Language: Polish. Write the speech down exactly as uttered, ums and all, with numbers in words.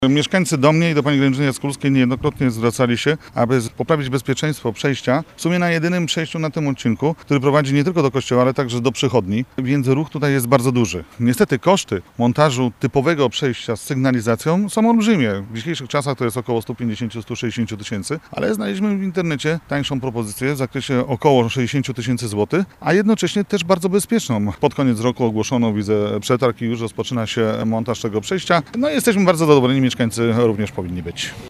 Mieszkańcy do mnie i do pani granicznej Jaskulskiej niejednokrotnie zwracali się, aby poprawić bezpieczeństwo przejścia w sumie na jedynym przejściu na tym odcinku, który prowadzi nie tylko do kościoła, ale także do przychodni, więc ruch tutaj jest bardzo duży. Niestety koszty montażu typowego przejścia z sygnalizacją są olbrzymie. W dzisiejszych czasach to jest około sto pięćdziesiąt do stu sześćdziesięciu tysięcy, ale znaleźliśmy w internecie tańszą propozycję w zakresie około sześćdziesięciu tysięcy złotych, a jednocześnie też bardzo bezpieczną. Pod koniec roku ogłoszono, widzę, przetarg i już rozpoczyna się montaż tego przejścia. No i jesteśmy bardzo zadowoleni, mieszkańcy również powinni być.